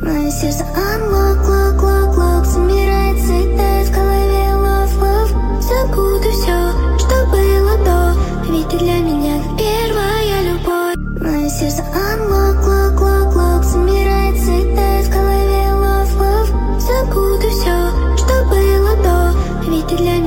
Мое сердце unlock, lock, lock, lock. Собирается и тает в голове love, love. Забуду все, что было до, ведь ты для меня как первая любовь. Мое сердце unlock, lock, lock, lock. Собирается и тает в голове love, love. Забуду все, что было до, ведь ты для меня